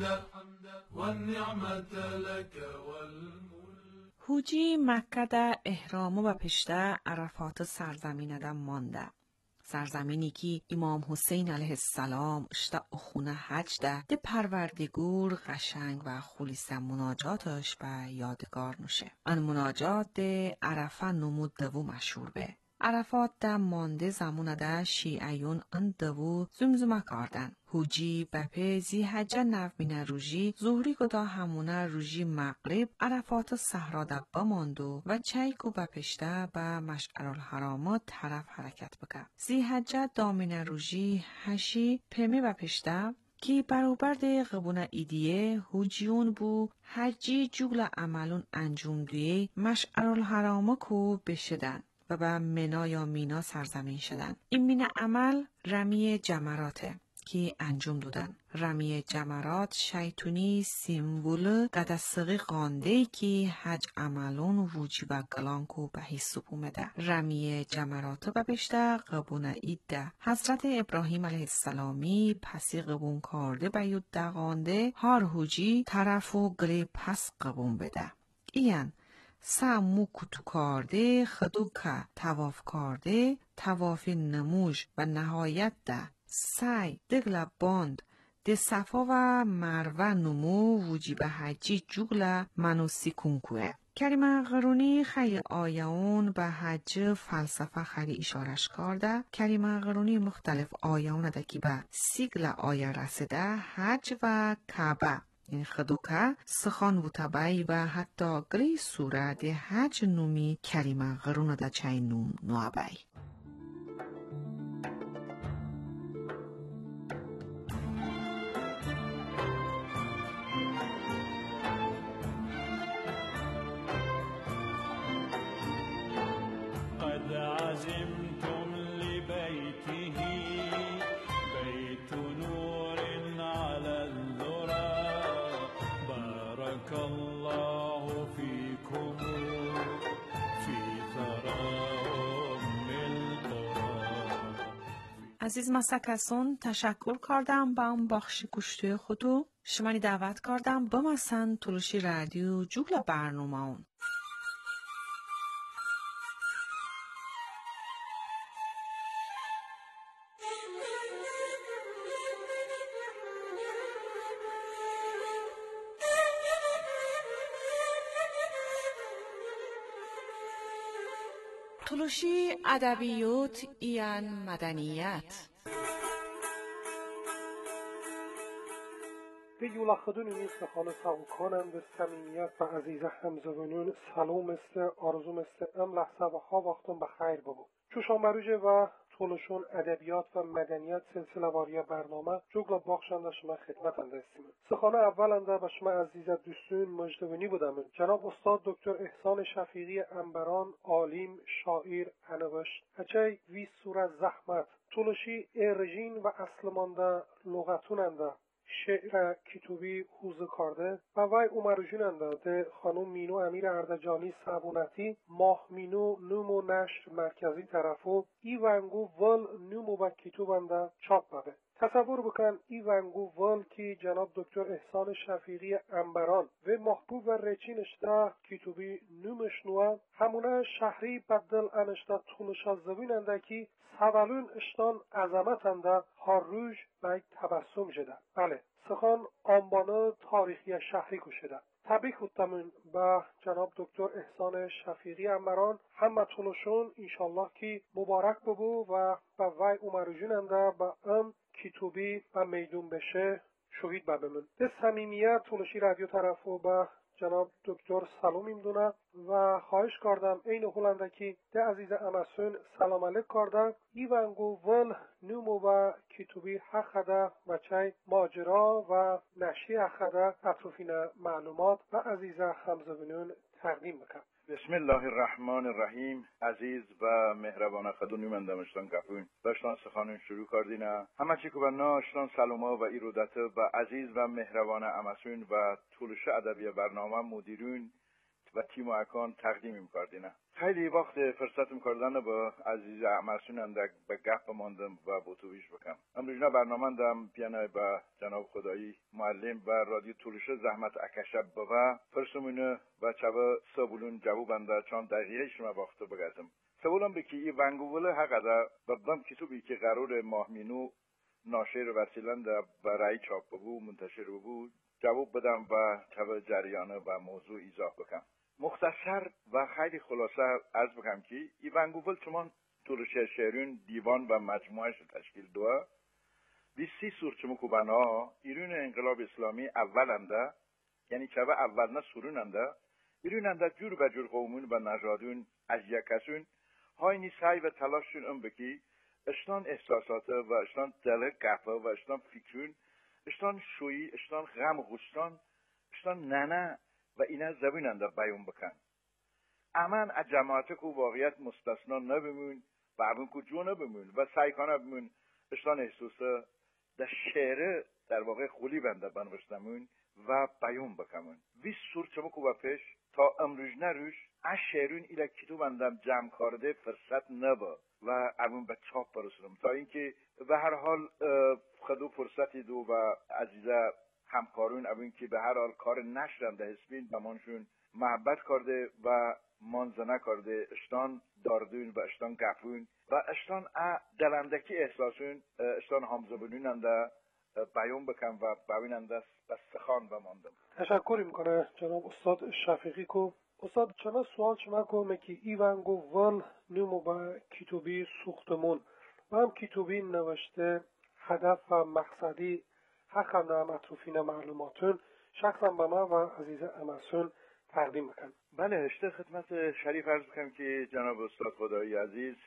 S8: والنعمة لك والملك.
S5: حجی مکه ده احرامو و پشته عرفات سرزمین ده مانده. سرزمینی که امام حسین علیه السلام اشته اخونه حج ده ده پروردگور قشنگ و خلیص مناجاتش به یادگار نوشه. ان مناجات ده عرفه نمود دوو مشهور به. عرفات ده مانده زمونه ده شیعیون ان دوو زمزمه کردن. حجی بپی زی حجه نومین روژی زهری کدا همونه روژی مغرب عرفات صحرا ده بماندو و چایکو بپشته به مشعر الحرامات طرف حرکت بکن. زی حجه دامین روژی هشی پمی بپشته که برابر ده غبونه ایدیه حجیون بو حجی جگل عملون انجام دویه مشعر الحرامات کو بشدن و به منا یا مینا سرزمین شدن. این مین عمل رمی جمراته که انجام دادن. رمی جمرات شیطونی سیمبول قدسقی قانده که حج عملون وجیب گلانکو به حساب اومده. رمی جمرات و بشته قبونه ایده. حضرت ابراهیم علیه السلامی پسی قبون کرده به یود دقانده هر حجی طرف و گلی پس قبون بده. این سامو کتو کرده خدو که تواف کرده تواف نموش و نهایت ده سای دگل باند ده صفا و مروه نمو وجیب حجی جوگل منوسی کنکوه. کریم قرونی خیلی آیون به حج فلسفه خیلی اشارش کرده. کریم قرونی مختلف آیون دکی به سیگل آیه رسیده حج و کعبه. این خدوکه سخان و تبعی و حتی گلی سوره ده حج نومی کریم قرون ده چای نوم نوابی.
S7: عزمتم لبيته بيت نور على الذرى بارك الله فيكم في ثرى أم القرى.
S5: عزیز مسکسون تشکر کردم با اون بخش گوشتوی خودو. شمانی دعوت کردم بمسن تلوشی رادیو جوگل برنامه اون. تلوشی ادبیات ایان مدنیت
S6: به یولاخدون این سخان سوکانم به سمیمیت و عزیز همزبانون سلام است آرزوم است ام لحظه و ها وقتون بخیر ببو چوشان بروجه و تولشون ادبیات و مدنیت سلسله واری برنامه جوگل باخشنده شما خدمت انده استیم سخانه اول انده به شما عزیز دوستون مجدونی بودم جناب استاد دکتر احسان شفیقی انبران عالم شاعر انوشت اچه وی سوره زحمت تولشی ارژین و اصل مانده لغتون انده شعر کتوبی حوزه کرده و وی اومروژین انده خانم مینو امیر اردجانی صابونتی ماه مینو نومو نشر مرکزی طرفو ای ونگو ول نومو با کتوب انده چاپ بده تصور بکن ای ونگو ول که جناب دکتر احسان شفیقی انبران و محبوب و رچین اشتا کتوبی نومش نوه همونه شهری بدل انشتا تونشا زبین انده که سوالون اشتان عظمت انده هر روز باید تبسم جده بله سخان آنبانه تاریخی شهری کشیده تبریک خودتمون به جناب دکتر احسان شفیقی انبران همه تونشون انشالله که مبارک ببو و به وی اومروجون انده به ام کتوبی و میدون بشه شهید ببمون به صمیمیت تونشی رادیو طرفو به جناب دکتر سلام میدونم و خواهش کردم این هولندکی ده عزیز امسون سلام علیک کردم ایوانگو ول نومو و کتوبی حقده و چای ماجرا و نشی حقده اطرافین معلومات و عزیز همزبونون تقدیم بکن.
S9: بسم الله الرحمن الرحیم. عزیز و مهربان خدونی من دمشتان گفون داشتان سخانون شروع کردینه همه چی که بنا اشتان سلامه و ایرودت و عزیز و مهربان امسون و طولش ادبی برنامه مدیرون و تیم و اکان تقدیم کردینه خیلی وقت فرصت میکردن با عزیز امسون اندک به گپ ماندم و بوتویش بکم امروز برنامه دم پیانه با جناب خدایی معلم و رادیو طولش زحمت اکشب و فرسمونه و چبه سبولون جواب انده چند دقیقه شما وقت بگذم سبولم بکی ای ونگوله حقا بدم کتوبی که قرار ماهمینو ناشر وسیلنده برای چاپ ببو منتشر ببو جواب بدم و چبه جریانه و موضوع ایضاح بکم مختصر و خیلی خلاصه عرض بکنم که ای ونگوول چمان طولش شعرون دیوان و مجموعش تشکیل دوه بیستی سورچمو کوبنا ایرون انقلاب اسلامی اولنده یعنی چبه اول نه سوروننده ایروننده جور به جور قومون و نژادون از یکسون های سعی و تلاششون ام بکی اشتان احساسات و اشتان دل گفه و اشتان فکرون اشتان شویی اشتان غم غشتان اشتان ننه و اینا زبیننده بیان بکن امان از جماعت که واقعیت مستثنا نبمون و اون که جو نبمون و سعی کنه بمون اشتان احساسه در شعر در واقع خولی بنده بنوشتمون و بیان بکنمون ویس سور چمو که پیش تا امروز نروش از شعرون ایلا کتو بندم جمع کرده فرصت نبا و اون به چاپ برسونم تا اینکه به هر حال خدو فرصتی دو و عزیزه همکارون اون که به هر حال کار نشرنده حسبین به منشون محبت کرده و منزنه کرده اشتان داردون و اشتان گفون و اشتان دلندکی احساسون اشتان همزبونوننده بیان بکن و ببیننده از سخان بماندم.
S6: تشکر میکنه جناب استاد شفیقی کو. استاد چما سوال شما کومه که ایوانگو وان نمو با کتابی سوختمون و هم کتابی نوشته هدف و مقصدی حقا نام اطروفین معلوماتون شخصا به ما و عزیز امسون تقدیم میکن.
S9: بله اشته خدمت شریف عرض بکنم که جناب استاد خدایی عزیز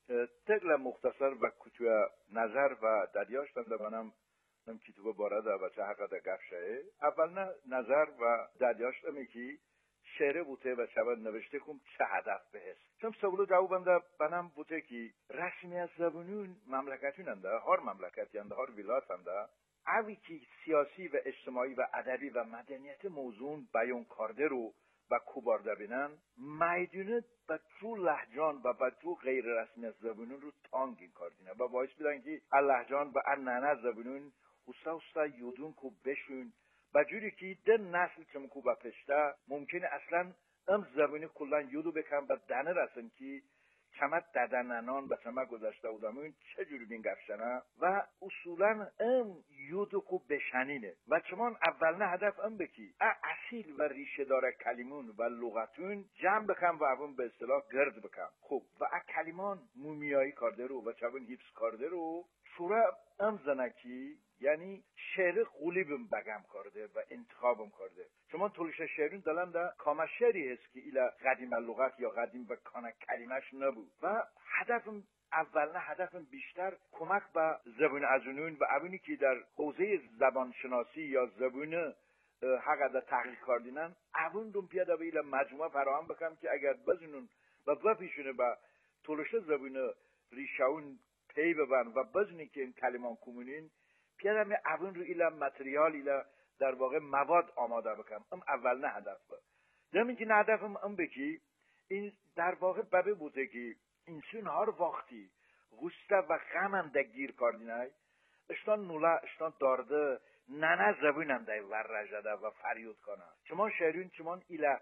S9: تقل مختصر و کتوی نظر و دریاشتن ده منم نم کتوب بارده و چه حقا ده گفشه اول نه نظر و دریاشتم که شعره بوده و چه نوشته کم چه هدف بهست چون سوالو جوابم ده بنام بوده که رسمی از زبانون مملکتون انده هر مملکتی انده هر ولایت انده اوی که سیاسی و اجتماعی و ادبی و مدنیت موضوع بیان کرده رو و کوبارده بینن میدونه با جو لهجان و با جو غیر رسمی از زبانون رو تانگین کردینه و باعث بیدن که اللهجان و اننه زبانون حسا حسا یودون کو بشون با جوری که دن نسل چم کو با پشته ممکنه اصلا ام زبانی کلان یودو بکن و دنه رسن که چمت ددننان و چمت گذاشته بودم این چه جوری بین گفشنه و اصولا ام یودو کو بشنینه و چمان اولنا هدف ام بکی اصیل و ریشه داره کلمون و لغتون جمع بکن و اون به اصطلاح گرد بکن خب و کلمان مومیایی کرده رو و چون حفظ کرده رو شورا ام زنکی یعنی شعر قولیبم بگم کرده و انتخابم کرده چون طولش شعرون دلن ده کاما شعری هست که ایلا قدیم اللغت یا قدیم به کانا کلمش نبود و هدفم اولنا هدفم بیشتر کمک به زبان ازونون و اونی که در حوزه زبان شناسی یا زبان حقا در تحقیق کردینن اون دوم پیاده به ایلا مجموعه فراهم بکنم که اگر بزنون و بپیشونه به طولش زبان ریشاون پی ببن و بزنی که این کلمان کمونین پیادم اون رو ایلا متریال ایلا در واقع مواد آماده بکنم ام اول نه هدف با زمین که نه هدفم ام بکی این در واقع ببه بوده که انسان هر وقتی غسته و غمم در گیر کردینه اشتان نولا اشتان دارده ننه زبونم در ورجده و فریود کنه چمان شهرون چمان ایلا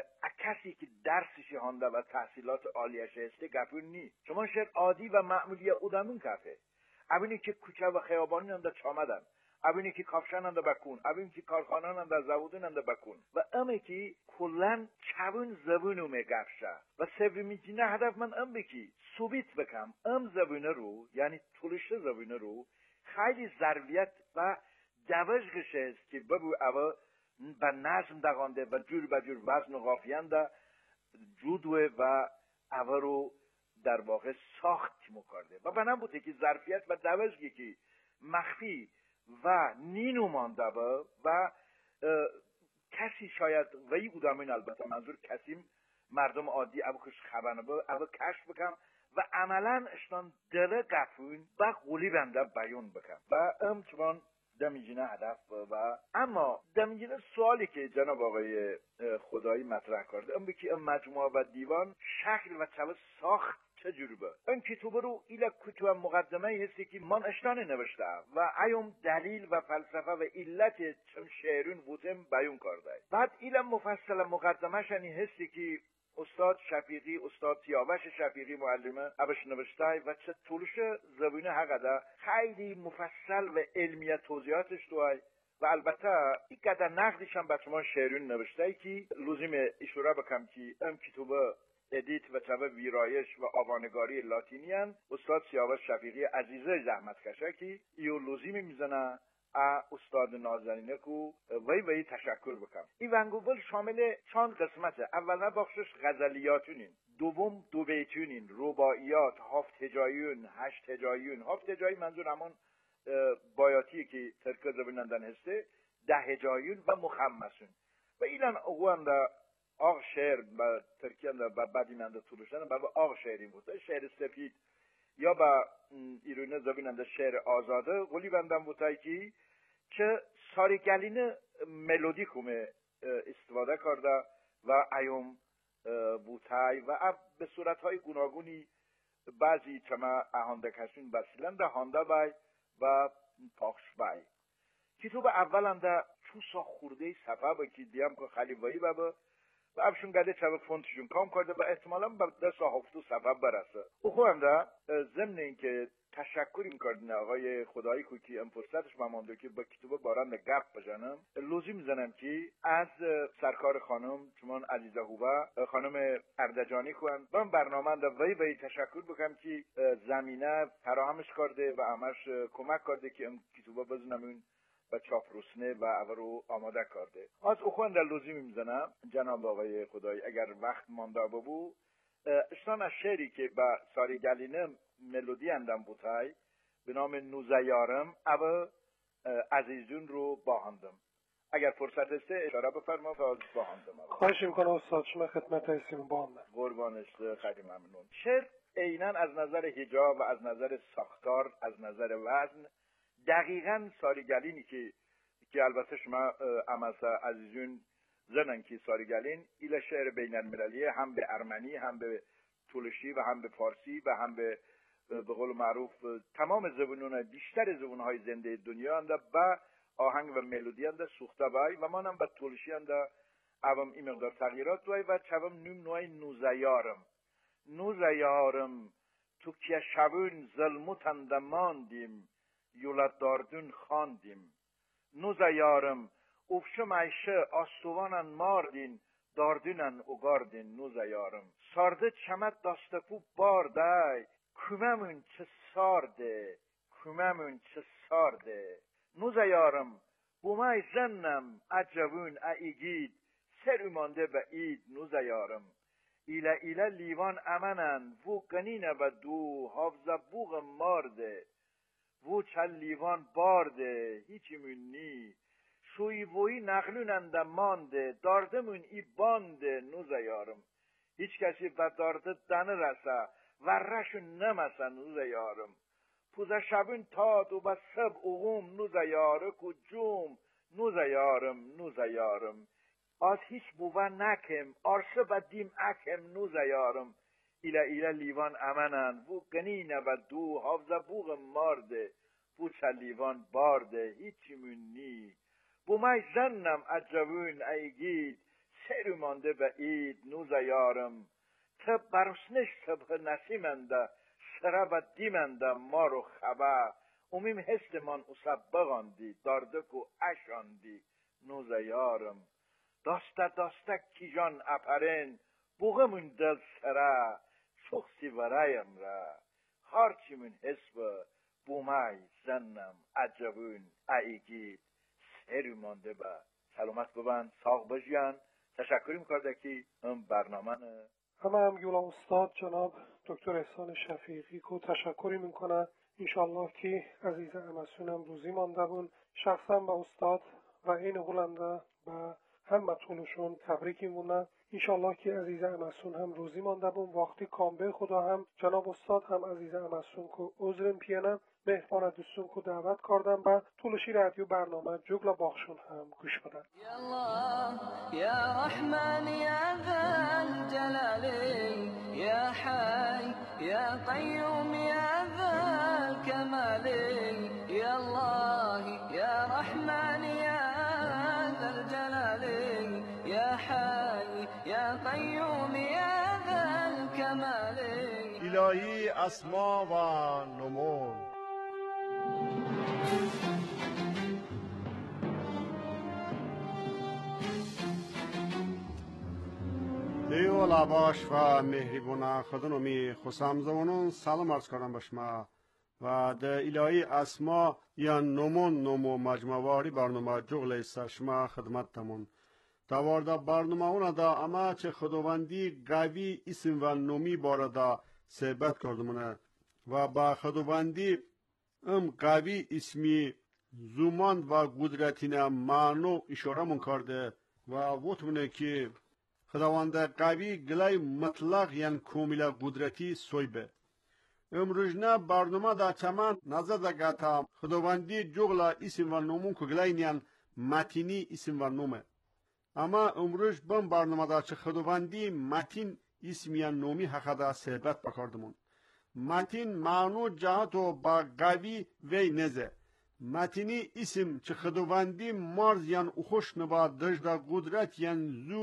S9: کسی که درسشی هانده و تحصیلات عالیش هسته گفون نی چمان شهر عادی و معمولی اودمون کفه اوینی که کوچه و خیابانی هم در چامدن اوینی که کافشن هم در بکون اوینی که کارخانان هم در زبودن هم در بکون و امی که کلن چون زبونو میگفشه و سومی که نه هدف من ام بکی ثبیت بکم ام زبونه رو یعنی طولش زبونه رو خیلی ضروریت و دوشگش است که ببو اوه به نظم دقانده و جور به جور وزن و غافینده جودوه و اوه رو در واقع ساخت مکرده و بنام بوده که ظرفیت و دوشگی که مخفی و نینو مانده با و کسی شاید وی بودمین البته منظور کسیم مردم عادی او کش خبرنه با او کشف بکم و عملا اشتان دل قفون و قولی بنده بیان بکم و ام چون دمیجینه هدف و اما دمیجینه سوالی که جناب آقای خدایی مطرح کرده ام بکی ام مجموعه و دیوان شکل و چوه ساخت چجوری با این کتاب رو ایلا کتاب مقدمه هستی که من اشتانه نوشته و ایوم دلیل و فلسفه و علت چم شعرون بودم بیان کرده بعد ایلا مفصل مقدمه شنی هستی که استاد شفیقی استاد سیاوش شفیقی معلمه ابش نوشته و چه طولش زبونه حقا خیلی مفصل و علمیت توضیحاتش توی و البته این قدر نقدش هم بچه ما شعرون نوشته که لازم اشاره بکم که ام کتاب ادیت و چوه ویرایش و آوانگاری لاتینیان استاد سیاوش شفیقی عزیزه زحمت کشه که ایو لازم میزنه استاد نازنینه کو وی وی تشکر بکم این ونگوول شامل چند قسمته اولا بخشش غزلیاتونین دوم دو بیتونین رباعیات هفت هجایون هشت هجایون هفت هجایی منظور همون بایاتی که ترکه زبینندن هسته ده هجایون و مخمسون و ایلان اقوان دا آغ شعر با ترکیه با بدیننده طولشن با آغ شعری بوده شعر سفید یا با ایرونه زبیننده شعر آزاده قولی بندن بوده که که ساریگلین ملودی کومه استفاده کرده و ایوم بوتای و به صورتهای گوناگونی بعضی چما اهانده کشون بسیلن ده هانده بای و پاکش بای کتاب اول انده چوسا خورده صفحه با که دیم که خیلی وایی با و افشون گده چه فونتشون کام کرده و احتمالا به دست هفتو سبب برسه او خوام ده ضمن اینکه تشکر میکردین آقای خدایی کوکی ام فرصتش ممانده که با کتاب باران گپ بزنم لوزی میزنم که از سرکار خانم چون عزیزه هوبا خانم اردجانی خوان من برنامه ده وی وی تشکر بکنم که زمینه فراهمش کرده و همش کمک کرده که ام کتاب بزنم و چاپروسنه و اولو آماده کرده. از اخوان در لوزی میزنم جناب آقای خدایی اگر وقت مانده ببو اشتان از شعری که با ساری گلینه ملودی اندم بودای به نام نوزیارم او عزیزون رو باهندم. اگر فرصت است اشاره بفرما تا باهندم.
S6: خواهش میکنم استاد شما خدمت هستیم باهندم.
S9: قربانش خیلی ممنون. شعر عیناً از نظر حجاب و از نظر ساختار از نظر وزن دقیقاً ساریگلینی که که البته شما اماس عزیزون زنن که ساریگلین ایل شعر بین المللیه هم به ارمنی هم به تولشی و هم به فارسی و هم به به قول معروف تمام زبانون بیشتر زبانهای زنده دنیا اند با آهنگ و ملودی اند سوخته بای و مانم به تولشی اند اوام این مقدار تغییرات دوی و چوام نیم نوعی نوزیارم نوزیارم تو که شبون ظلمتند ماندیم یولت داردون خواندیم نوزیارم افشم ایشه آستوانن ماردین داردونن اگاردین نوزیارم سارده چمت داستپو باردای کممون چه سارده کممون چه سارده نوزیارم بومای زنم عجبون ایگید سر امانده به اید نوزیارم ایله ایله لیوان امنن وو قنینه و دو حافظه بوغ مارده وو چل لیوان بارده هیچیمون نی شوی ووی نقلوننده مانده داردمون ای بانده نوزیارم هیچ کسی به دارده دنه رسه ورشون نمسه نوزیارم پوزه شبون تاد و به سب اغوم نوزیاره کو جوم نوزیارم نوزیارم از هیچ بوه نکم آرسه و دیم اکم نوزیارم ایله ایله لیوان امنن وو قنینه و دو حافظه بوغ مارده وو چه لیوان بارده هیچیمون نی بو مای زنم عجبون ایگید سر مانده به اید نوزیارم تب برسنش صبح نسیمنده سره و دیمنده ما رو خبه امیم هستمان اصاب بغاندی دارده کو اشاندی نوزیارم داسته داسته کی جان اپرین بوغمون دل سره شخصی ورایم را هارچیمون حسب بومای زنم عجبون ایگید سری مانده با سلامت ببند ساق بجیان تشکری میکرده که هم برنامه نه
S6: همه هم گولا استاد جناب دکتر احسان شفیقی کو تشکری میکنه انشالله که عزیز امسونم روزی مانده بون شخصا با استاد و این هولنده و همه طولشون تبریکی مونه انشالله که عزیز امسون هم روزی مانده بون وقتی کامبه خدا هم جناب استاد هم عزیز امسون که عذرم پیانه مهربان دوستون که دعوت کردم و طولشی رادیو برنامه جگل باخشون هم گوش بدن
S10: یا الله یا رحمان یا ذا الجلال یا حی یا قیوم یا ذا الکمال یا الله یا رحمان یا ذا الجلال یا حی یا قیوم یا ذا الکمال
S3: الهی اسما و نمون دیو لباش و مهربونه خدانومی خسام زمانون سلام عرض کردم به شما و ده الهی اسما یا نمون نمو مجموعی برنامه جغل است شما خدمت تمون دوارده برنامه اون دا اما چه خداوندی قوی اسم و نومی بارده صحبت کردمونه و با خداوندی ام قوی اسمی زمان و قدرتین معنو اشاره من کرده و وطمونه که خداوند قوی گلای مطلق یعنی کاملا قدرتی سویبه امروزنا برنامه دا چمان نظر دا گتا خداوندی جغلا اسم و نومون که گلای یعنی متینی اسم و نومه اما امروز بم برنامه دا چه خداوندی متین اسم یا نومی حقا دا صحبت بکردمون متین معنو جهت و با قوی وی نزه متینی اسم چه خداوندی مرز یعنی اخوش نبا دجدا قدرت یعنی زو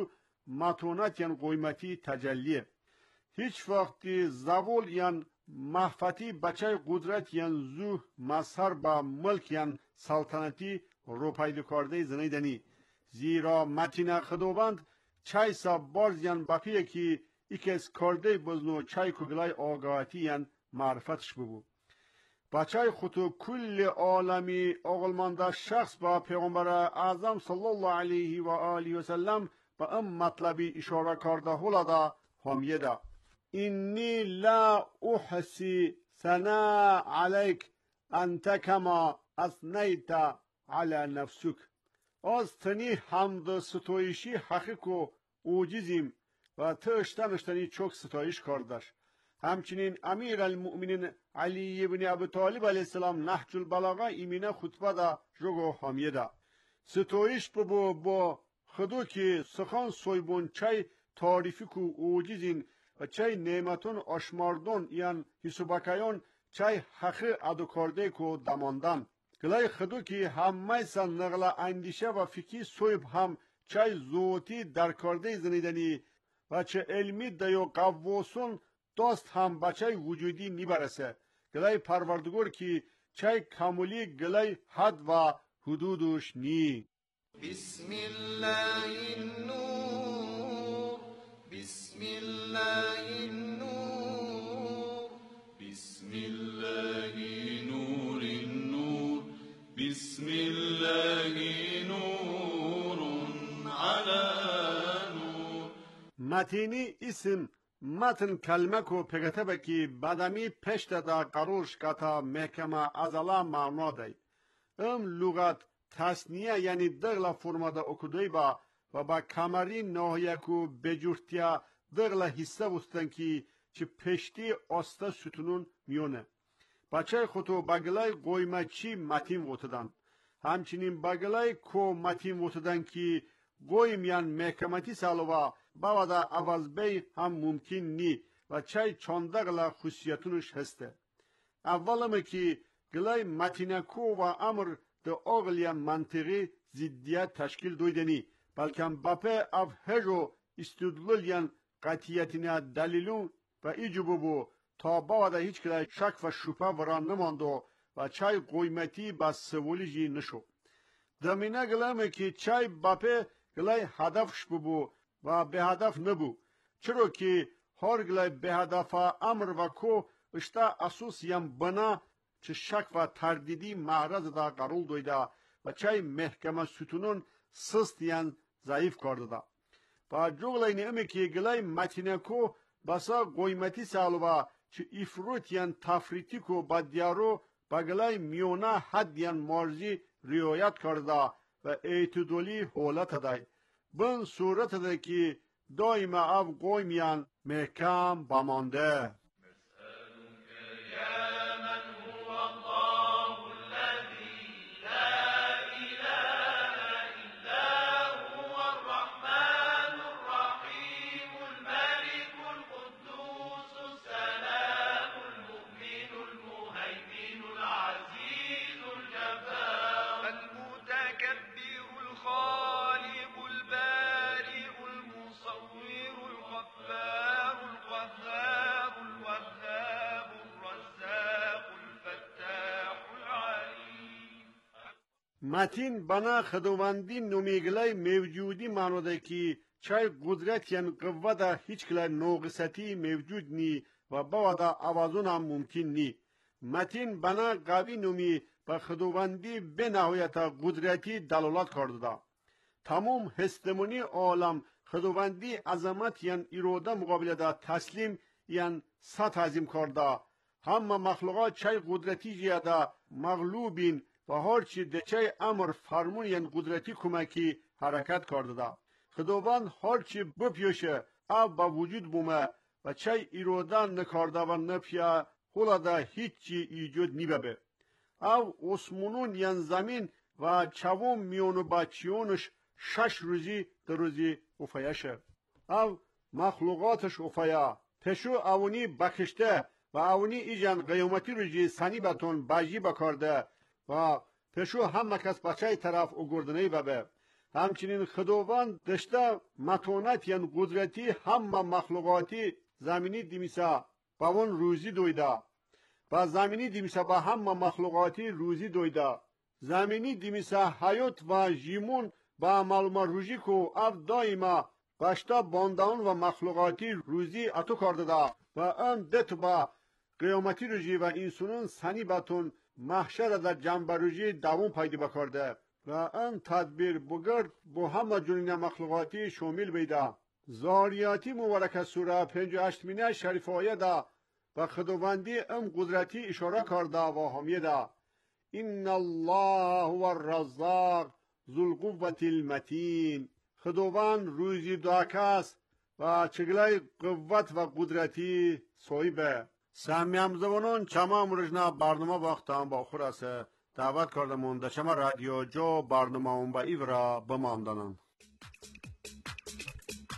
S3: متونت یان قیمتی تجلیه. هیچ وقتی زوال یان محفتی بچه قدرت یان زو مظهر با ملک یان سلطنتی رو پیدا کرده زنیدنی. زیرا متین خداوند چای سا بارز یان بپیه که ایکس کرده بزنو چای کگلای آگاهتی یان معرفتش ببو. بچه خودو کل عالمی اغلمانده شخص با پیغمبر اعظم صلی الله علیه و آله و سلم با ام مطلبی اشاره کرده هلدا همیه دا. اینی لا احسی ثنا علیک انت کما اثنیت علی نفسک. از تنی حمد ستایشی حقیق و اوجیزیم و تشتن اشتنی چوک ستایش کردش. همچنین امیر المؤمنین علی ابن ابی طالب علیه السلام نهج البلاغه ایمینه خطبه دا جگو حامیه دا. ستایش ببو با خدو که سخان سویبون چای تعریفی کو اوجیزین و چای نعمتون اشماردون یان حسوبکایون چای حقی ادو کرده کو دماندن. گلای خدو که همه سن نقل اندیشه و فکری سویب هم چای زوتی در کرده زنیدنی و چه علمی دیو قواسون دوست هم بچه وجودی میبرسه. گلای پروردگار که چای کاملی گلای حد و حدودش نی.
S11: بسم الله النور بسم الله النور بسم الله نور النور بسم الله نور على نور.
S3: متینی اسم متن کلمه کو پگته بکی بدمی پشت دا قروش کتا محکمه ازلا معنا دی. ام لغت تصنیه یعنی دغلا فرما دا اکدوی با و با کمری ناهیه کو بجورتیا دغلا حصه بستن کی چه پشتی آسته ستونون میونه. بچه خودو بگلای قویمه چی متین وطدن. همچنین بگلای کو متین وطدن کی قویم یان محکمتی سالوا با دا عوض بی هم ممکن نی و چای چاندغلا خصوصیتونش هسته. اولمه که گلای متینکو و امر دا اغلیا منطقی زیدیت تشکیل دویدنی بلکه باپه او هجو استدلال یان قطیتینا دلیلون و ایجوبو بو تا با دا هیچ کلای شک و شپه وران نماندو و چای قیمتی با سوولی جی نشو. دمینه گلامه که چای باپه گلای هدفش ببو و به هدف نبو. چرا که هر گلای به هدف امر و کو اشتا اسوس یم بنا چه شک و تردیدی معرض دا قرول دویده و چای محکمه ستونون سست یان ضعیف کرده دا. و جوگلای نیمه که گلای متینکو بسا قیمتی سالوا چه افروت یان تفریتی کو با دیارو با گلای میونه حد یان مرزی ریایت کرده و اعتدالی حولت دای. بن صورت ده که دائما او قومیان محکم بمانده. متین بنا خداوندی نمیگلای موجودی معنوده که چای قدرت یعنی قوه دا هیچ کلای ناقصتی موجود نی و با دا آوازون هم ممکن نی. متین بنا قوی نمی با خداوندی به نهایت قدرتی دلالت کرده دا. تمام هستمونی عالم خداوندی عظمت یعنی اراده مقابل دا تسلیم یعنی سطح عظیم کرده. همه مخلوقات چای قدرتی جیاده مغلوبین و هرچی دچه امر فرمون یعنی قدرتی کمکی حرکت کرده دا. خداوند هرچی بپیوشه او با وجود بومه و چه ایروده نکارده و نپیا خولا دا هیچی ایجود نیبه. او اسمونون یعنی زمین و چوم میونو بچیونش شش روزی در روزی افایشه. او مخلوقاتش افایا پشو اونی بکشته و اونی ایجان قیامتی روزی سنی بتون بجی بکارده و پشو همه کس بچه طرف اگردنهی ببه همچنین خداوند دشته متانت یعنی قدرتی همه مخلوقاتی زمینی دیمیسا با اون روزی دویده و زمینی دیمیسا با همه مخلوقاتی روزی دویده زمینی دیمیسا حیات و جیمون با معلومه روزی کو اف دائما باشتا باندان و مخلوقاتی روزی اتو کرده ده و ام دت با قیامتی روزی و انسانون سنی باتون محشر در جنب روزی دوام پیدا بکرده و ام تدبیر بگرد با همه جنین مخلوقاتی شامل بیده زاریاتی مبارک سوره پنج و هشت مینه شریف آیه و خداوندی ام قدرتی اشاره کرده و حمیده ان الله هو الرزاق ذو القوة المتین خداوند روزی داکس و چگلای قوت و قدرتی صاحبه سمیم زبانان چما امروزنا برنامه وقتم با خور است دعوت کردمون در چما رادیو جو برنامه اون با ایورا بماندنم